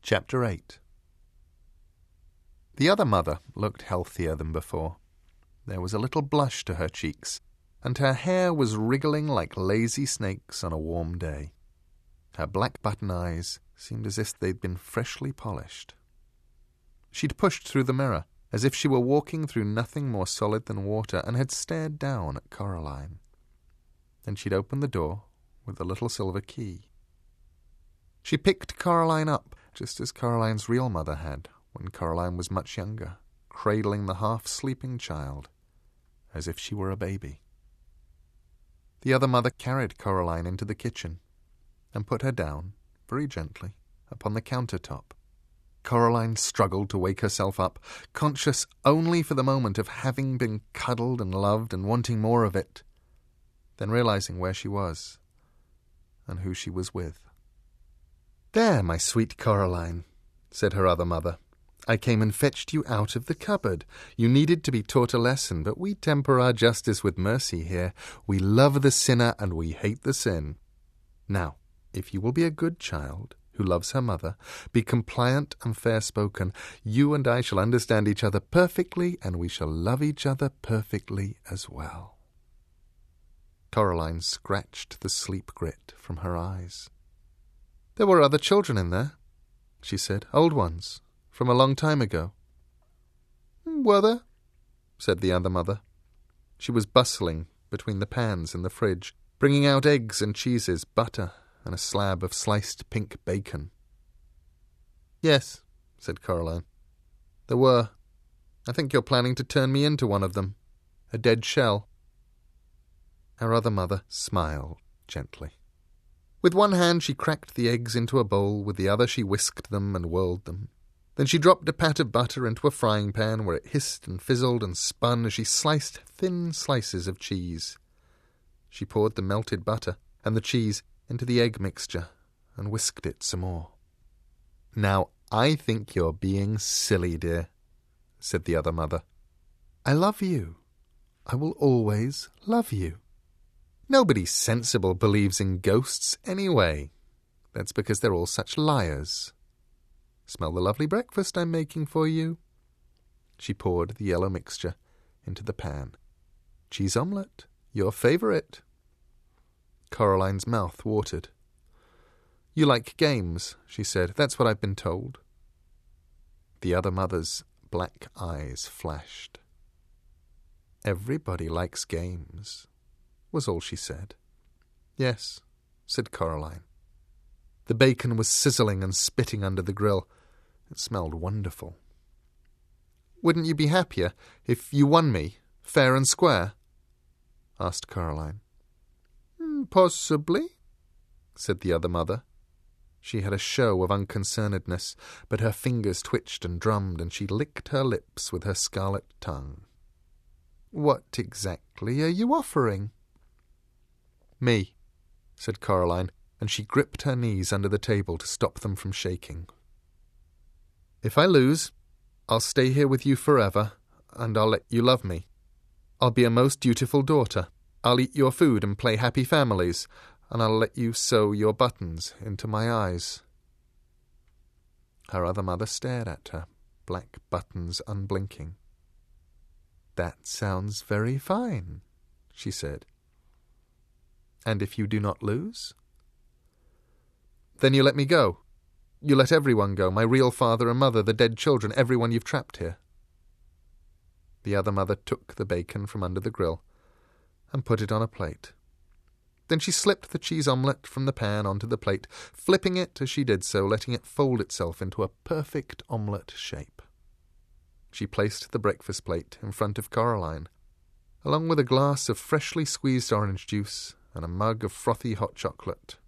Chapter 8. The other mother looked healthier than before. There was a little blush to her cheeks, and her hair was wriggling like lazy snakes on a warm day. Her black button eyes seemed as if they'd been freshly polished. She'd pushed through the mirror, as if she were walking through nothing more solid than water, and had stared down at Coraline. Then she'd opened the door with the little silver key. She picked Coraline up, just as Caroline's real mother had, when Coraline was much younger, cradling the half-sleeping child, as if she were a baby. The other mother carried Coraline into the kitchen, and put her down, very gently, upon the countertop. Coraline struggled to wake herself up, conscious only for the moment of having been cuddled and loved and wanting more of it, then realizing where she was, and who she was with. "There, my sweet Coraline," said her other mother. "I came and fetched you out of the cupboard. You needed to be taught a lesson, but we temper our justice with mercy here. We love the sinner and we hate the sin. Now, if you will be a good child who loves her mother, be compliant and fair-spoken, you and I shall understand each other perfectly, and we shall love each other perfectly as well." Coraline scratched the sleep grit from her eyes. "There were other children in there," she said, "old ones, from a long time ago." "Were there?" said the other mother. She was bustling between the pans in the fridge, bringing out eggs and cheeses, butter, and a slab of sliced pink bacon. "Yes," said Coraline, "there were. I think you're planning to turn me into one of them, a dead shell." Her other mother smiled gently. With one hand she cracked the eggs into a bowl, with the other she whisked them and whirled them. Then she dropped a pat of butter into a frying pan, where it hissed and fizzled and spun as she sliced thin slices of cheese. She poured the melted butter and the cheese into the egg mixture and whisked it some more. "Now, I think you're being silly, dear," said the other mother. "I love you. I will always love you. Nobody sensible believes in ghosts anyway. That's because they're all such liars. Smell the lovely breakfast I'm making for you." She poured the yellow mixture into the pan. "Cheese omelette, your favourite." Coraline's mouth watered. "You like games," she said. "That's what I've been told." The other mother's black eyes flashed. "Everybody likes games," was all she said. "Yes," said Coraline. The bacon was sizzling and spitting under the grill. It smelled wonderful. "Wouldn't you be happier if you won me, fair and square?" asked Coraline. "Possibly," said the other mother. She had a show of unconcernedness, but her fingers twitched and drummed, and she licked her lips with her scarlet tongue. "What exactly are you offering?" "Me," said Coraline, and she gripped her knees under the table to stop them from shaking. "If I lose, I'll stay here with you forever, and I'll let you love me. I'll be a most dutiful daughter. I'll eat your food and play happy families, and I'll let you sew your buttons into my eyes." Her other mother stared at her, black buttons unblinking. "That sounds very fine," she said. "And if you do not lose?" "Then you let me go. You let everyone go, my real father and mother, the dead children, everyone you've trapped here." The other mother took the bacon from under the grill and put it on a plate. Then she slipped the cheese omelette from the pan onto the plate, flipping it as she did so, letting it fold itself into a perfect omelette shape. She placed the breakfast plate in front of Coraline, along with a glass of freshly squeezed orange juice and a mug of frothy hot chocolate.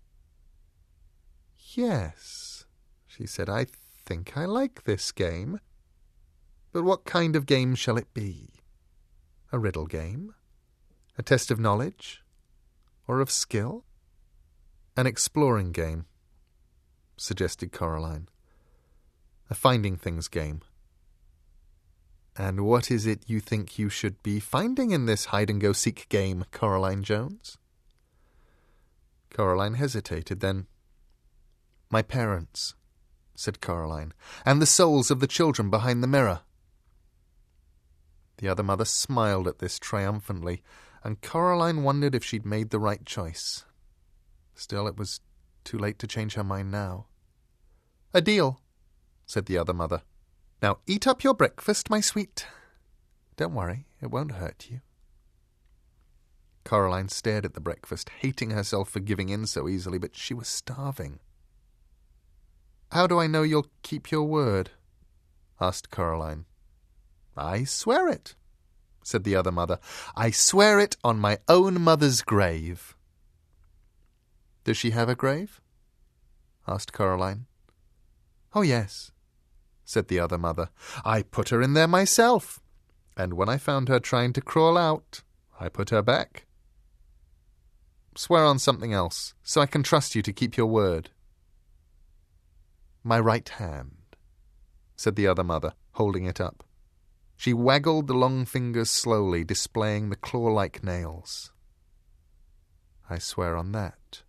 "Yes," she said, "I think I like this game. But what kind of game shall it be? A riddle game? A test of knowledge? Or of skill?" "An exploring game," suggested Coraline. "A finding things game." "And what is it you think you should be finding in this hide-and-go-seek game, Coraline Jones?" Coraline hesitated, then, "My parents," said Coraline, "and the souls of the children behind the mirror." The other mother smiled at this triumphantly, and Coraline wondered if she'd made the right choice. Still, it was too late to change her mind now. "A deal," said the other mother. "Now eat up your breakfast, my sweet. Don't worry, it won't hurt you." Coraline stared at the breakfast, hating herself for giving in so easily, but she was starving. "How do I know you'll keep your word?" asked Coraline. "I swear it," said the other mother. "I swear it on my own mother's grave." "Does she have a grave?" asked Coraline. "Oh, yes," said the other mother. "I put her in there myself, and when I found her trying to crawl out, I put her back." "Swear on something else, so I can trust you to keep your word." "My right hand," said the other mother, holding it up. She waggled the long fingers slowly, displaying the claw-like nails. "I swear on that."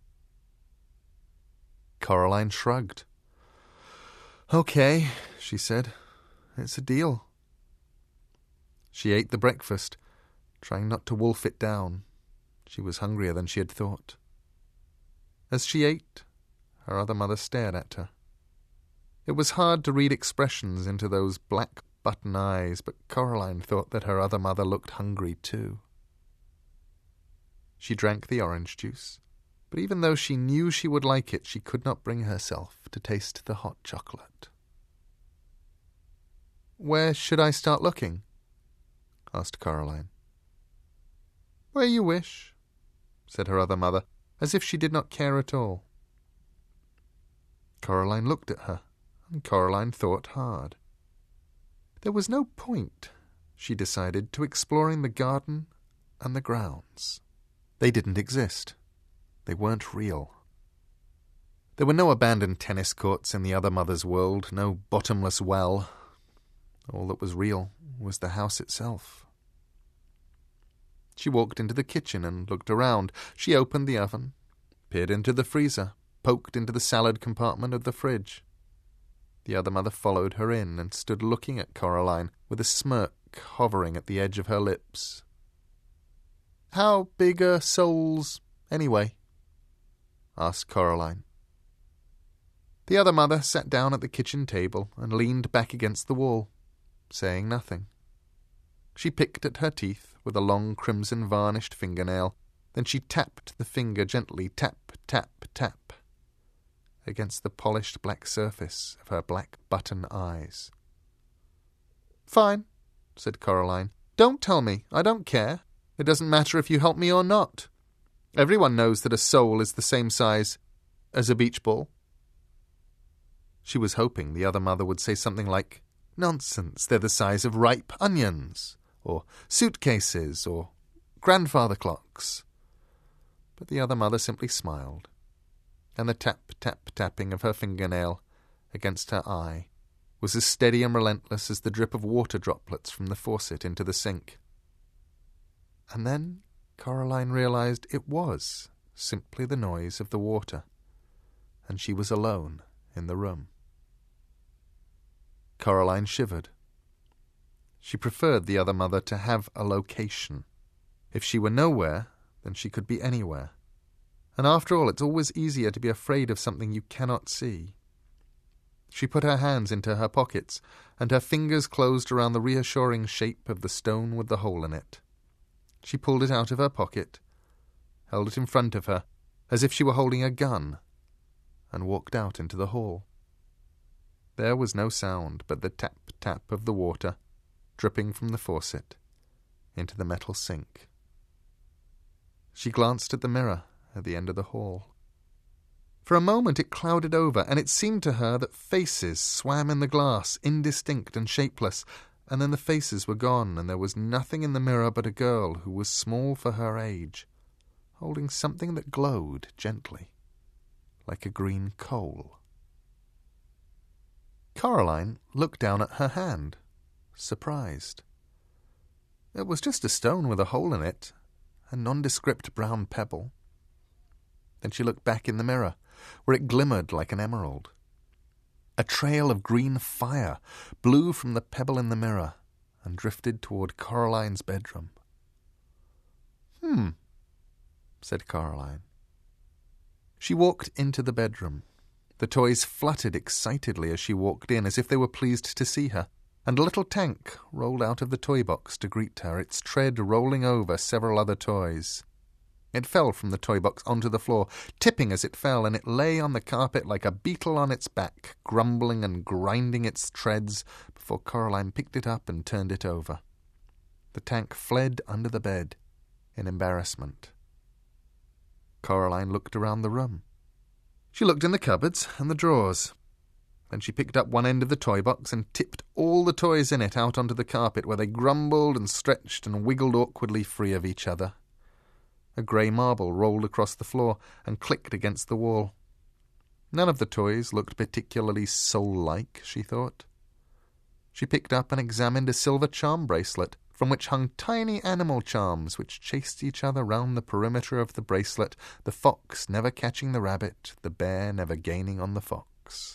Coraline shrugged. "Okay," she said. "It's a deal." She ate the breakfast, trying not to wolf it down. She was hungrier than she had thought. As she ate, her other mother stared at her. It was hard to read expressions into those black button eyes, but Coraline thought that her other mother looked hungry too. She drank the orange juice, but even though she knew she would like it, she could not bring herself to taste the hot chocolate. "Where should I start looking?" asked Coraline. "Where you wish," said her other mother, as if she did not care at all. Coraline looked at her, and Coraline thought hard. There was no point, she decided, to exploring the garden and the grounds. They didn't exist. They weren't real. There were no abandoned tennis courts in the other mother's world, no bottomless well. All that was real was the house itself. She walked into the kitchen and looked around. She opened the oven, peered into the freezer, poked into the salad compartment of the fridge. The other mother followed her in and stood looking at Coraline with a smirk hovering at the edge of her lips. "How big are souls, anyway?" asked Coraline. The other mother sat down at the kitchen table and leaned back against the wall, saying nothing. She picked at her teeth with a long crimson varnished fingernail, then she tapped the finger gently, tap, tap, tap, against the polished black surface of her black button eyes. "Fine," said Coraline. "Don't tell me. I don't care. It doesn't matter if you help me or not. Everyone knows that a soul is the same size as a beach ball." She was hoping the other mother would say something like, "Nonsense, they're the size of ripe onions," or suitcases, or grandfather clocks. But the other mother simply smiled, and the tap-tap-tapping of her fingernail against her eye was as steady and relentless as the drip of water droplets from the faucet into the sink. And then Coraline realized it was simply the noise of the water, and she was alone in the room. Coraline shivered. She preferred the other mother to have a location. If she were nowhere, then she could be anywhere. And after all, it's always easier to be afraid of something you cannot see. She put her hands into her pockets, and her fingers closed around the reassuring shape of the stone with the hole in it. She pulled it out of her pocket, held it in front of her, as if she were holding a gun, and walked out into the hall. There was no sound but the tap-tap of the water, dripping from the faucet into the metal sink. She glanced at the mirror at the end of the hall. For a moment it clouded over, and it seemed to her that faces swam in the glass, indistinct and shapeless, and then the faces were gone, and there was nothing in the mirror but a girl who was small for her age, holding something that glowed gently, like a green coal. Coraline looked down at her hand, surprised. It was just a stone with a hole in it, a nondescript brown pebble. Then she looked back in the mirror, where it glimmered like an emerald. A trail of green fire blew from the pebble in the mirror and drifted toward Coraline's bedroom. Said Coraline. She walked into the bedroom. The toys fluttered excitedly as she walked in, as if they were pleased to see her, and a little tank rolled out of the toy box to greet her, its tread rolling over several other toys. It fell from the toy box onto the floor, tipping as it fell, and it lay on the carpet like a beetle on its back, grumbling and grinding its treads before Coraline picked it up and turned it over. The tank fled under the bed in embarrassment. Coraline looked around the room. She looked in the cupboards and the drawers. Then she picked up one end of the toy box and tipped all the toys in it out onto the carpet, where they grumbled and stretched and wiggled awkwardly free of each other. A grey marble rolled across the floor and clicked against the wall. None of the toys looked particularly soul-like, she thought. She picked up and examined a silver charm bracelet, from which hung tiny animal charms which chased each other round the perimeter of the bracelet, the fox never catching the rabbit, the bear never gaining on the fox.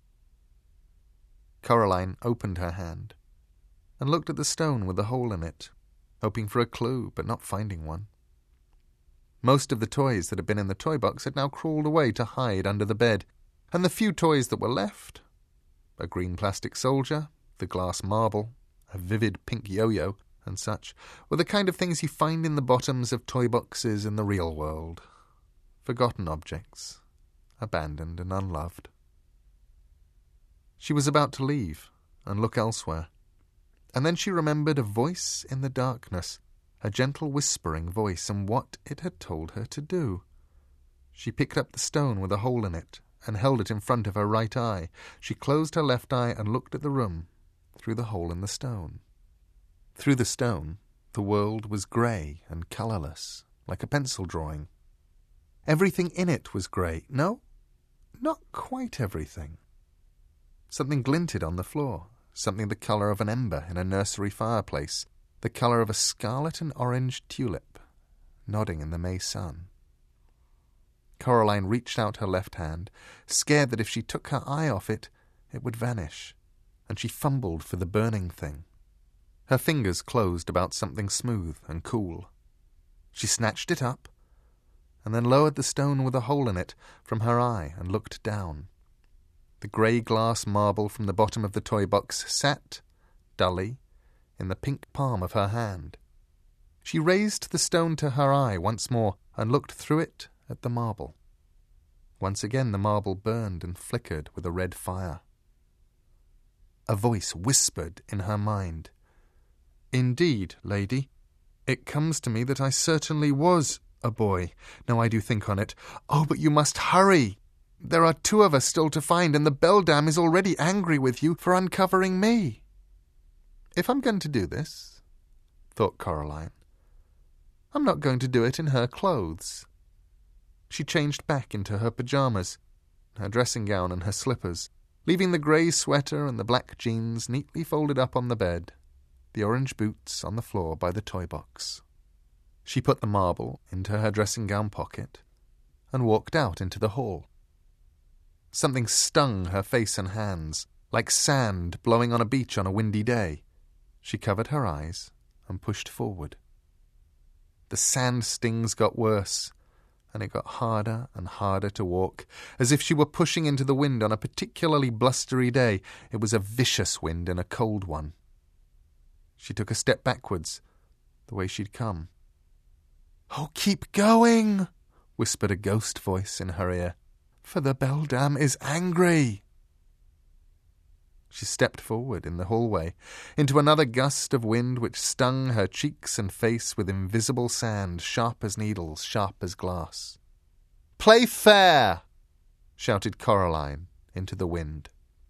Coraline opened her hand and looked at the stone with the hole in it, hoping for a clue, but not finding one. Most of the toys that had been in the toy box had now crawled away to hide under the bed, and the few toys that were left, a green plastic soldier, the glass marble, a vivid pink yo-yo, and such, were the kind of things you find in the bottoms of toy boxes in the real world. Forgotten objects, abandoned and unloved. She was about to leave and look elsewhere, and then she remembered a voice in the darkness, a gentle whispering voice, and what it had told her to do. She picked up the stone with a hole in it and held it in front of her right eye. She closed her left eye and looked at the room through the hole in the stone. Through the stone, the world was grey and colourless, like a pencil drawing. Everything in it was grey. No, not quite everything. Something glinted on the floor, something the colour of an ember in a nursery fireplace, the colour of a scarlet and orange tulip, nodding in the May sun. Coraline reached out her left hand, scared that if she took her eye off it, it would vanish, and she fumbled for the burning thing. Her fingers closed about something smooth and cool. She snatched it up, and then lowered the stone with a hole in it from her eye and looked down. The grey glass marble from the bottom of the toy box sat, dully, in the pink palm of her hand. She raised the stone to her eye once more and looked through it at the marble. Once again the marble burned and flickered with a red fire. A voice whispered in her mind, "Indeed, lady, it comes to me that I certainly was a boy, now I do think on it. Oh, but you must hurry! There are 2 of us still to find, and the beldam is already angry with you for uncovering me." If I'm going to do this, thought Coraline, I'm not going to do it in her clothes. She changed back into her pyjamas, her dressing gown and her slippers, leaving the grey sweater and the black jeans neatly folded up on the bed, the orange boots on the floor by the toy box. She put the marble into her dressing gown pocket and walked out into the hall. Something stung her face and hands, like sand blowing on a beach on a windy day. She covered her eyes and pushed forward. The sand stings got worse, and it got harder and harder to walk, as if she were pushing into the wind on a particularly blustery day. It was a vicious wind and a cold one. She took a step backwards, the way she'd come. "Oh, keep going," whispered a ghost voice in her ear, "for the beldam is angry." She stepped forward in the hallway, into another gust of wind which stung her cheeks and face with invisible sand, sharp as needles, sharp as glass. "Play fair!" shouted Coraline into the wind.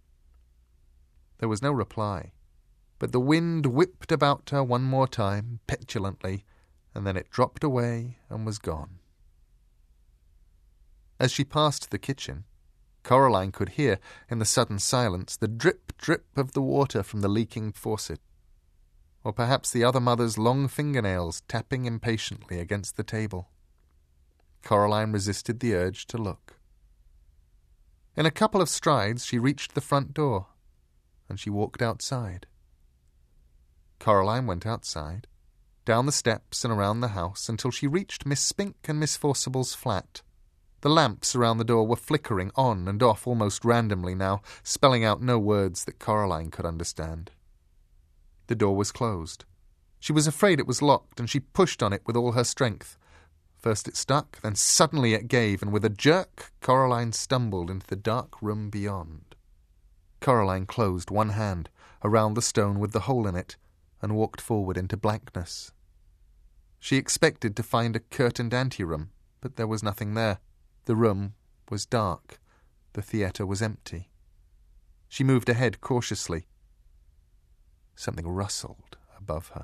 There was no reply, but the wind whipped about her one more time, petulantly, and then it dropped away and was gone. As she passed the kitchen, Coraline could hear, in the sudden silence, the drip-drip of the water from the leaking faucet, or perhaps the other mother's long fingernails tapping impatiently against the table. Coraline resisted the urge to look. In a couple of strides she reached the front door, and she walked outside. Coraline went outside, down the steps and around the house until she reached Miss Spink and Miss Forcible's flat. The lamps around the door were flickering on and off almost randomly now, spelling out no words that Coraline could understand. The door was closed. She was afraid it was locked, and she pushed on it with all her strength. First it stuck, then suddenly it gave, and with a jerk, Coraline stumbled into the dark room beyond. Coraline closed one hand around the stone with the hole in it and walked forward into blankness. She expected to find a curtained anteroom, but there was nothing there. The room was dark. The theatre was empty. She moved ahead cautiously. Something rustled above her.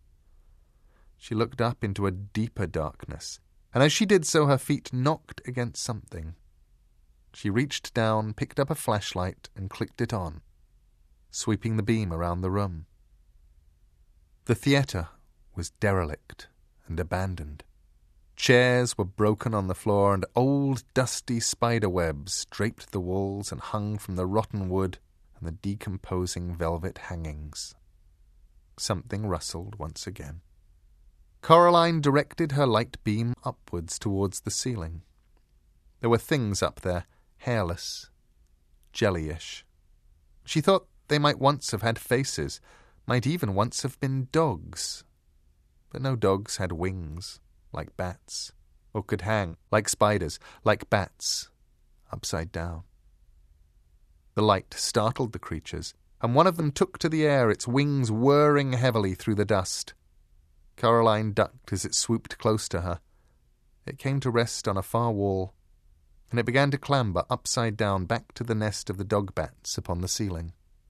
She looked up into a deeper darkness, and as she did so her feet knocked against something. She reached down, picked up a flashlight, and clicked it on, sweeping the beam around the room. The theatre was derelict and abandoned. Chairs were broken on the floor, and old dusty spider webs draped the walls and hung from the rotten wood and the decomposing velvet hangings. Something rustled once again. Coraline directed her light beam upwards towards the ceiling. There were things up there, hairless, jellyish. She thought they might once have had faces, might even once have been dogs. But no dogs had wings, like bats, or could hang, like spiders, like bats, upside down. The light startled the creatures, and one of them took to the air, its wings whirring heavily through the dust. Coraline ducked as it swooped close to her. It came to rest on a far wall, and it began to clamber upside down back to the nest of the dog bats upon the ceiling.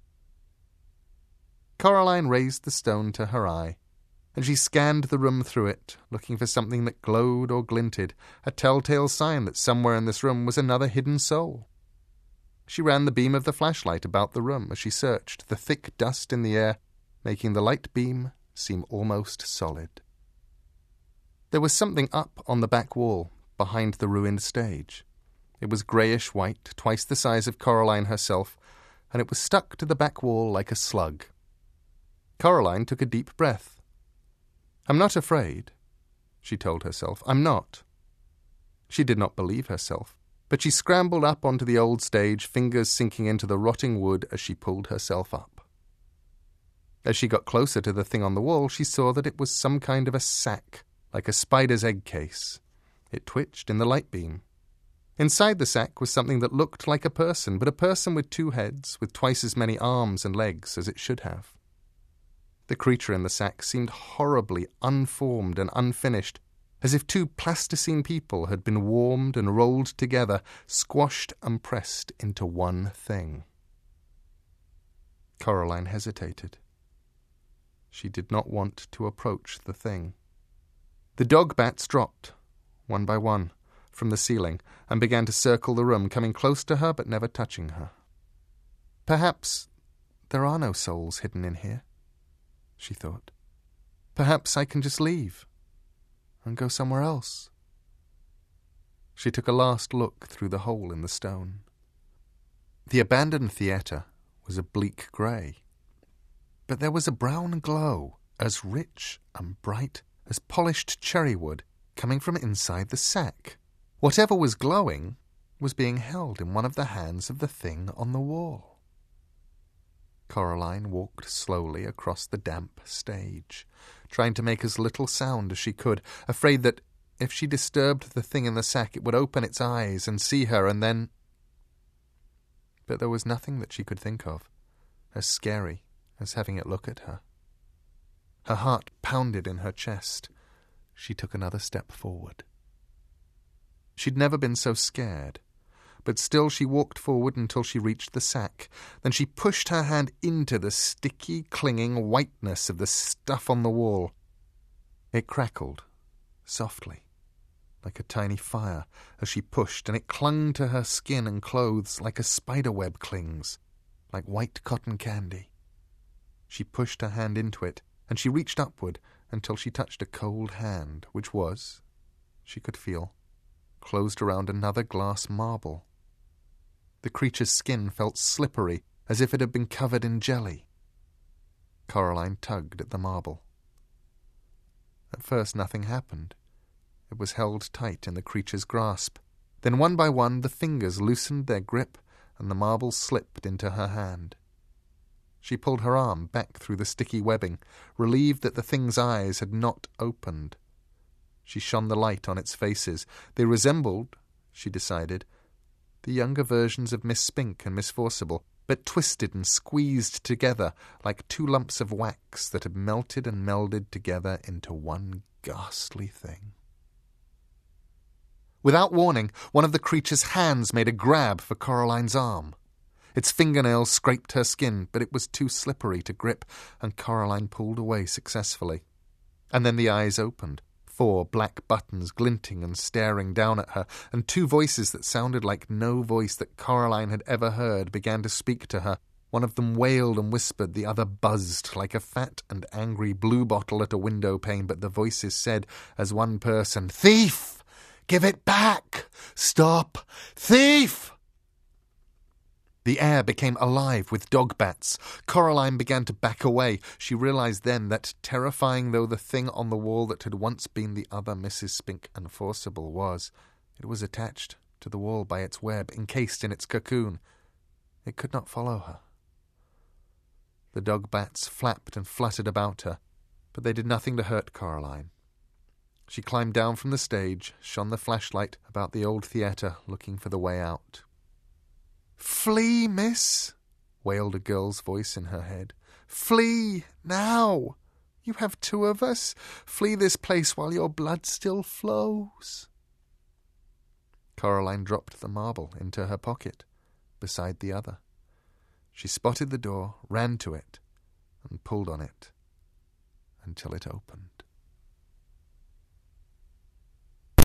Coraline raised the stone to her eye, and she scanned the room through it, looking for something that glowed or glinted, a telltale sign that somewhere in this room was another hidden soul. She ran the beam of the flashlight about the room as she searched, the thick dust in the air making the light beam seem almost solid. There was something up on the back wall, behind the ruined stage. It was greyish-white, twice the size of Coraline herself, and it was stuck to the back wall like a slug. Coraline took a deep breath. "I'm not afraid," she told herself. "I'm not." She did not believe herself, but she scrambled up onto the old stage, fingers sinking into the rotting wood as she pulled herself up. As she got closer to the thing on the wall, she saw that it was some kind of a sack, like a spider's egg case. It twitched in the light beam. Inside the sack was something that looked like a person, but a person with two heads, with twice as many arms and legs as it should have. The creature in the sack seemed horribly unformed and unfinished, as if two plasticine people had been warmed and rolled together, squashed and pressed into one thing. Coraline hesitated. She did not want to approach the thing. The dog bats dropped, one by one, from the ceiling, and began to circle the room, coming close to her but never touching her. Perhaps there are no souls hidden in here, she thought. Perhaps I can just leave and go somewhere else. She took a last look through the hole in the stone. The abandoned theatre was a bleak grey, but there was a brown glow, as rich and bright as polished cherry wood, coming from inside the sack. Whatever was glowing was being held in one of the hands of the thing on the wall. Coraline walked slowly across the damp stage, trying to make as little sound as she could, afraid that if she disturbed the thing in the sack it would open its eyes and see her, and then... But there was nothing that she could think of as scary as having it look at her. Her heart pounded in her chest. She took another step forward. She'd never been so scared, but still she walked forward until she reached the sack. Then she pushed her hand into the sticky, clinging whiteness of the stuff on the wall. It crackled, softly, like a tiny fire, as she pushed, and it clung to her skin and clothes like a spiderweb clings, like white cotton candy. She pushed her hand into it, and she reached upward until she touched a cold hand, which was, she could feel, closed around another glass marble. The creature's skin felt slippery, as if it had been covered in jelly. Coraline tugged at the marble. At first nothing happened. It was held tight in the creature's grasp. Then one by one the fingers loosened their grip and the marble slipped into her hand. She pulled her arm back through the sticky webbing, relieved that the thing's eyes had not opened. She shone the light on its faces. They resembled, she decided, the younger versions of Miss Spink and Miss Forcible, but twisted and squeezed together like two lumps of wax that had melted and melded together into one ghastly thing. Without warning, one of the creature's hands made a grab for Coraline's arm. Its fingernails scraped her skin, but it was too slippery to grip, and Coraline pulled away successfully. And then the eyes opened, 4 black buttons glinting and staring down at her, and 2 voices that sounded like no voice that Coraline had ever heard began to speak to her. One of them wailed and whispered, the other buzzed like a fat and angry blue bottle at a window pane, but the voices said as one person, "Thief! Give it back! Stop! Thief!" The air became alive with dog bats. Coraline began to back away. She realized then that, terrifying though the thing on the wall that had once been the other Mrs. Spink and Forcible was, it was attached to the wall by its web, encased in its cocoon. It could not follow her. The dog bats flapped and fluttered about her, but they did nothing to hurt Coraline. She climbed down from the stage, shone the flashlight about the old theatre, looking for the way out. "Flee, miss," wailed a girl's voice in her head. "Flee, now! You have 2 of us. Flee this place while your blood still flows." Coraline dropped the marble into her pocket, beside the other. She spotted the door, ran to it, and pulled on it until it opened.